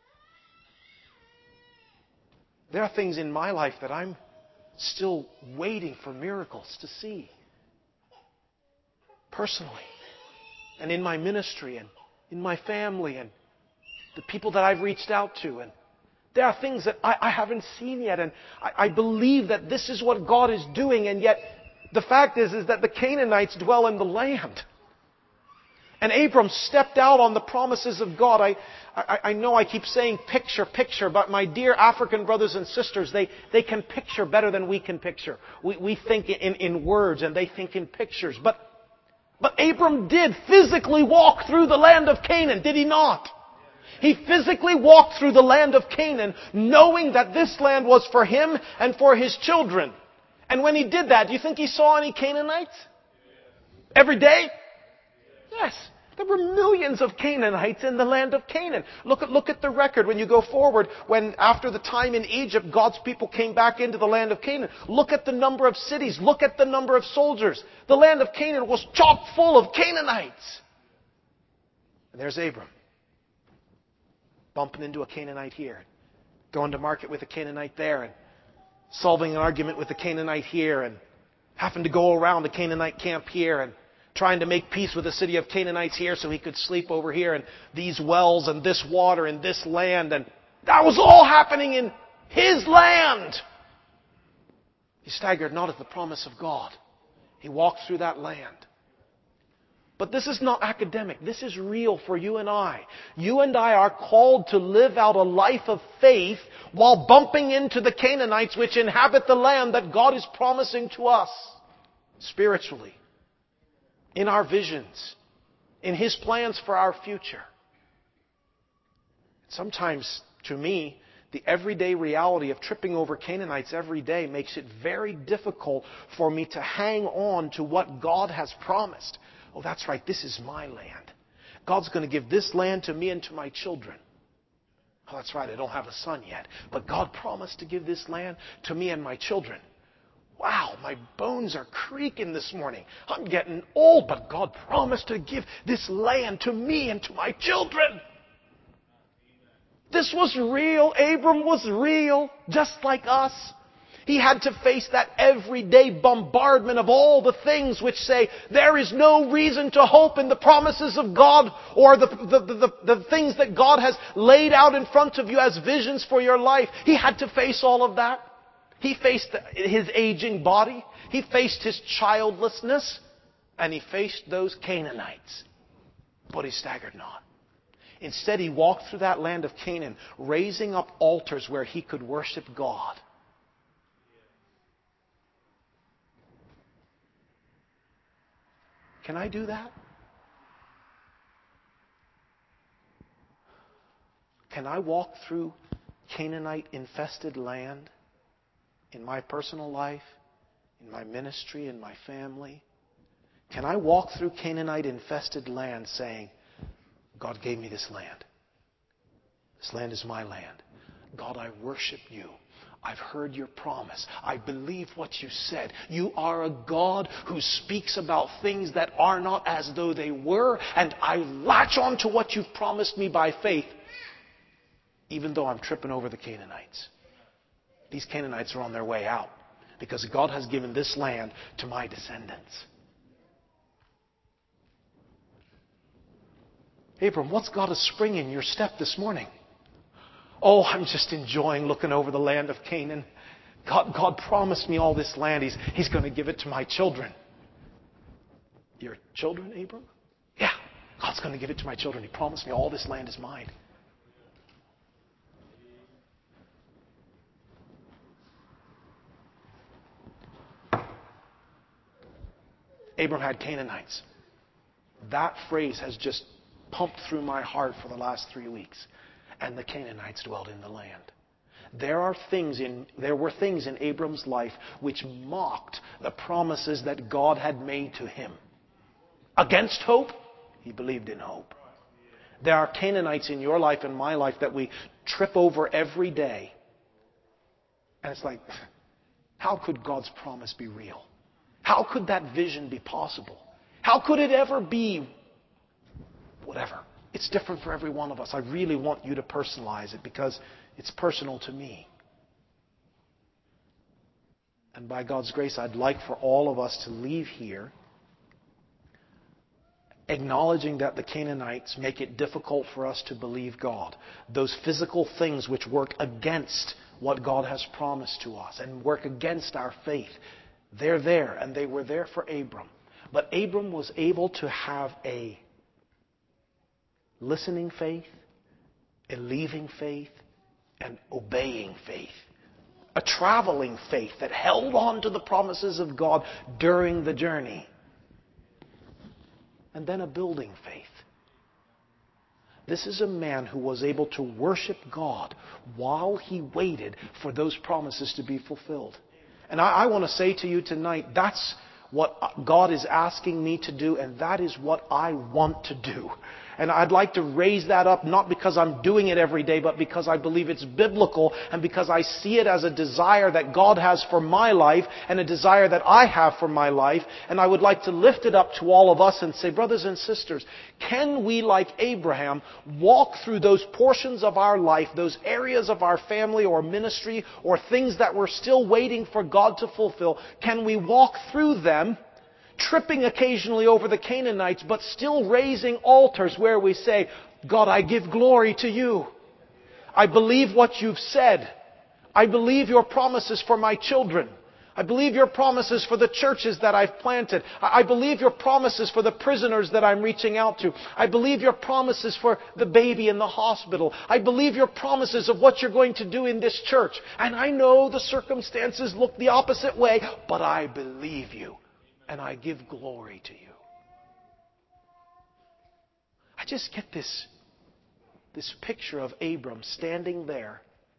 There are things in my life that I'm still waiting for miracles to see. Personally. And in my ministry and in my family and the people that I've reached out to. And there are things that I haven't seen yet. And I believe that this is what God is doing. And yet the fact is that the Canaanites dwell in the land. And Abram stepped out on the promises of God. I know I keep saying picture, picture, but my dear African brothers and sisters, they can picture better than we can picture. We think in words and they think in pictures. But Abram did physically walk through the land of Canaan, did he not? He physically walked through the land of Canaan, knowing that this land was for him and for his children. And when he did that, do you think he saw any Canaanites? Every day? Yes. There were millions of Canaanites in the land of Canaan. Look at the record when you go forward. When after the time in Egypt, God's people came back into the land of Canaan. Look at the number of cities. Look at the number of soldiers. The land of Canaan was chock full of Canaanites. And there's Abram. Bumping into a Canaanite here. Going to market with a Canaanite there. And solving an argument with a Canaanite here. And having to go around the Canaanite camp here. And trying to make peace with the city of Canaanites here so he could sleep over here and these wells and this water and this land. And that was all happening in his land. He staggered not at the promise of God. He walked through that land. But this is not academic. This is real for you and I. You and I are called to live out a life of faith while bumping into the Canaanites which inhabit the land that God is promising to us spiritually. In our visions, in His plans for our future. Sometimes, to me, the everyday reality of tripping over Canaanites every day makes it very difficult for me to hang on to what God has promised. Oh, that's right, this is my land. God's going to give this land to me and to my children. Oh, that's right, I don't have a son yet. But God promised to give this land to me and my children. Wow, my bones are creaking this morning. I'm getting old, but God promised to give this land to me and to my children. This was real. Abram was real, just like us. He had to face that everyday bombardment of all the things which say there is no reason to hope in the promises of God or the things that God has laid out in front of you as visions for your life. He had to face all of that. He faced his aging body. He faced his childlessness. And he faced those Canaanites. But he staggered not. Instead, he walked through that land of Canaan, raising up altars where he could worship God. Can I do that? Can I walk through Canaanite-infested land? In my personal life, in my ministry, in my family? Can I walk through Canaanite-infested land saying, God gave me this land. This land is my land. God, I worship you. I've heard your promise. I believe what you said. You are a God who speaks about things that are not as though they were, and I latch on to what you've promised me by faith, even though I'm tripping over the Canaanites. These Canaanites are on their way out because God has given this land to my descendants. Abram, what's got a spring in your step this morning? Oh, I'm just enjoying looking over the land of Canaan. God promised me all this land. He's going to give it to my children. Your children, Abram? Yeah, God's going to give it to my children. He promised me all this land is mine. Abram had Canaanites. That phrase has just pumped through my heart for the last 3 weeks. And the Canaanites dwelled in the land. There were things in Abram's life which mocked the promises that God had made to him. Against hope, he believed in hope. There are Canaanites in your life and my life that we trip over every day. And it's like, how could God's promise be real? How could that vision be possible? How could it ever be whatever? It's different for every one of us. I really want you to personalize it because it's personal to me. And by God's grace, I'd like for all of us to leave here acknowledging that the Canaanites make it difficult for us to believe God. Those physical things which work against what God has promised to us and work against our faith. They're there, and they were there for Abram. But Abram was able to have a listening faith, a leaving faith, and obeying faith. A traveling faith that held on to the promises of God during the journey. And then a building faith. This is a man who was able to worship God while he waited for those promises to be fulfilled. And I want to say to you tonight, that's what God is asking me to do, and that is what I want to do. And I'd like to raise that up, not because I'm doing it every day, but because I believe it's biblical and because I see it as a desire that God has for my life and a desire that I have for my life. And I would like to lift it up to all of us and say, brothers and sisters, can we, like Abraham, walk through those portions of our life, those areas of our family or ministry or things that we're still waiting for God to fulfill? Can we walk through them, tripping occasionally over the Canaanites, but still raising altars where we say, God, I give glory to you. I believe what you've said. I believe your promises for my children. I believe your promises for the churches that I've planted. I believe your promises for the prisoners that I'm reaching out to. I believe your promises for the baby in the hospital. I believe your promises of what you're going to do in this church. And I know the circumstances look the opposite way, but I believe you. And I give glory to you. I just get this picture of Abram standing there,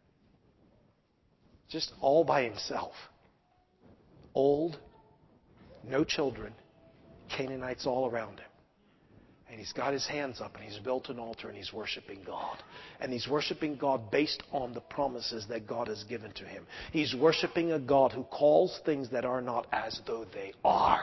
just all by himself. Old, no children, Canaanites all around him. And he's got his hands up and he's built an altar and he's worshiping God. And he's worshiping God based on the promises that God has given to him. He's worshiping a God who calls things that are not as though they are.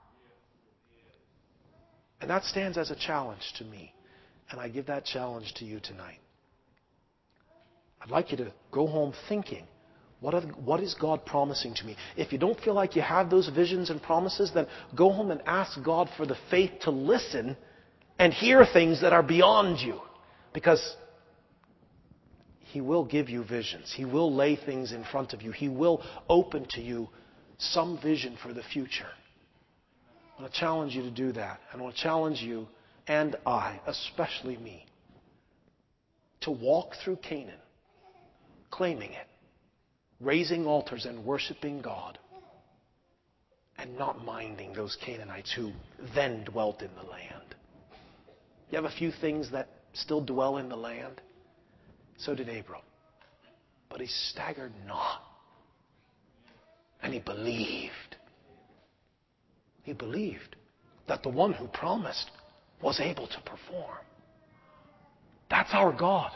And that stands as a challenge to me. And I give that challenge to you tonight. I'd like you to go home thinking, what is God promising to me? If you don't feel like you have those visions and promises, then go home and ask God for the faith to listen and hear things that are beyond you. Because He will give you visions. He will lay things in front of you. He will open to you some vision for the future. I want to challenge you to do that. I want to challenge you, and I, especially me, to walk through Canaan, claiming it, raising altars and worshiping God, and not minding those Canaanites who then dwelt in the land. You have a few things that still dwell in the land. So did Abram. But he staggered not. And he believed. He believed that the one who promised was able to perform. That's our God.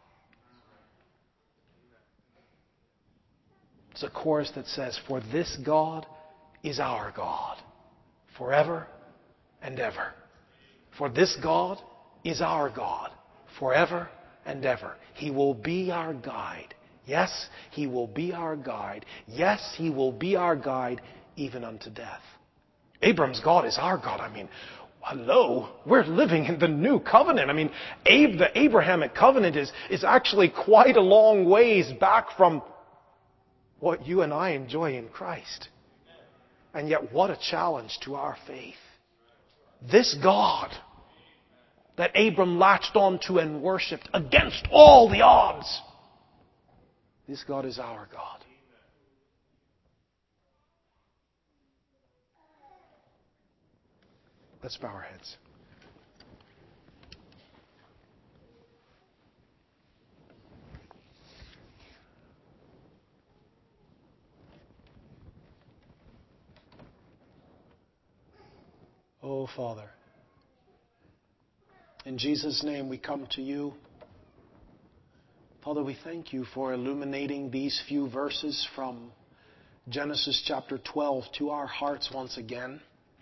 It's a chorus that says, "For this God is our God, forever and ever." For this God is our God, forever and ever. He will be our guide. Yes, He will be our guide. Yes, He will be our guide even unto death. Abram's God is our God. I mean, hello, we're living in the new covenant. I mean, the Abrahamic covenant is actually quite a long ways back from what you and I enjoy in Christ. And yet, what a challenge to our faith. This God that Abram latched onto and worshipped against all the odds, this God is our God. Let's bow our heads. Oh, Father, in Jesus' name we come to you. Father, we thank you for illuminating these few verses from Genesis chapter 12 to our hearts once again.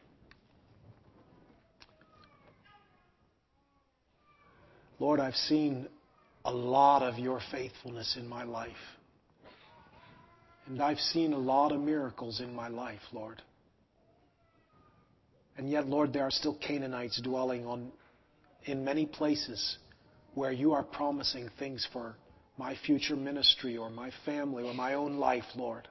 Lord, I've seen a lot of your faithfulness in my life. And I've seen a lot of miracles in my life, Lord. And yet, Lord, there are still Canaanites dwelling in many places where you are promising things for my future ministry or my family or my own life, Lord.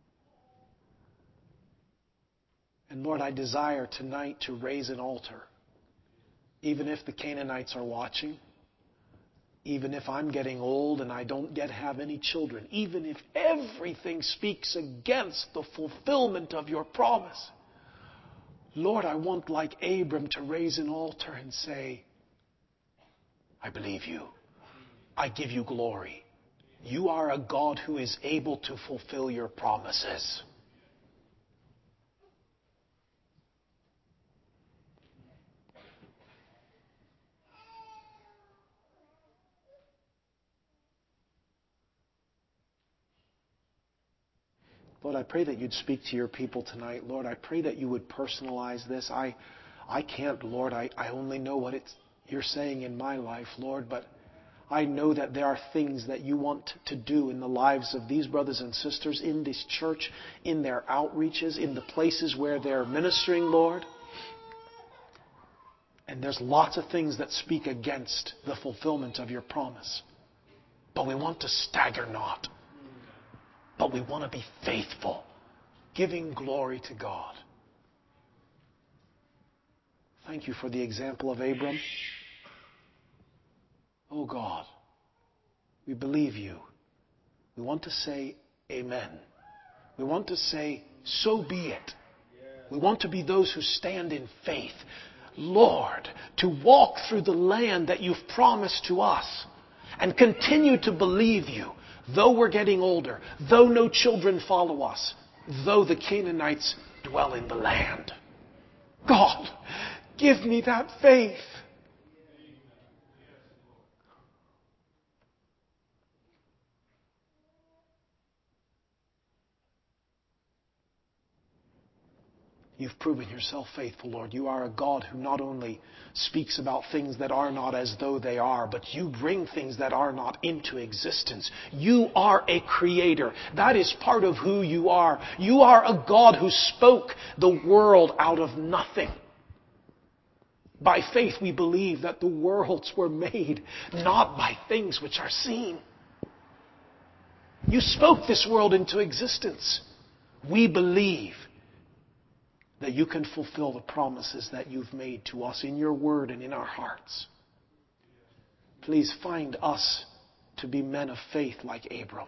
And Lord, I desire tonight to raise an altar, even if the Canaanites are watching, even if I'm getting old and I don't yet have any children, even if everything speaks against the fulfillment of your promise. Lord, I want, like Abram, to raise an altar and say, I believe you. I give you glory. You are a God who is able to fulfill your promises. Lord, I pray that you'd speak to your people tonight. Lord, I pray that you would personalize this. I can't, Lord. I only know what you're saying in my life, Lord. But I know that there are things that you want to do in the lives of these brothers and sisters in this church, in their outreaches, in the places where they're ministering, Lord. And there's lots of things that speak against the fulfillment of your promise. But we want to stagger not. But we want to be faithful, giving glory to God. Thank you for the example of Abram. Oh God, we believe you. We want to say amen. We want to say, so be it. We want to be those who stand in faith. Lord, to walk through the land that you've promised to us and continue to believe you. Though we're getting older, though no children follow us, though the Canaanites dwell in the land. God, give me that faith. You've proven yourself faithful, Lord. You are a God who not only speaks about things that are not as though they are, but you bring things that are not into existence. You are a creator. That is part of who you are. You are a God who spoke the world out of nothing. By faith we believe that the worlds were made not by things which are seen. You spoke this world into existence. We believe that you can fulfill the promises that you've made to us in your word and in our hearts. Please find us to be men of faith like Abram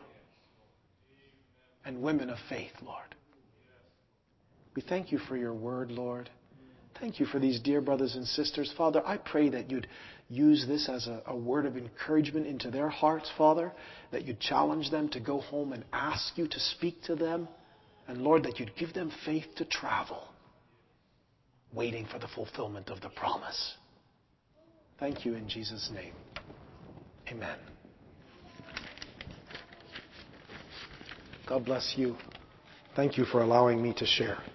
and women of faith, Lord. We thank you for your word, Lord. Thank you for these dear brothers and sisters. Father, I pray that you'd use this as a word of encouragement into their hearts, Father, that you'd challenge them to go home and ask you to speak to them. And Lord, that you'd give them faith to travel, waiting for the fulfillment of the promise. Thank you in Jesus' name. Amen. God bless you. Thank you for allowing me to share.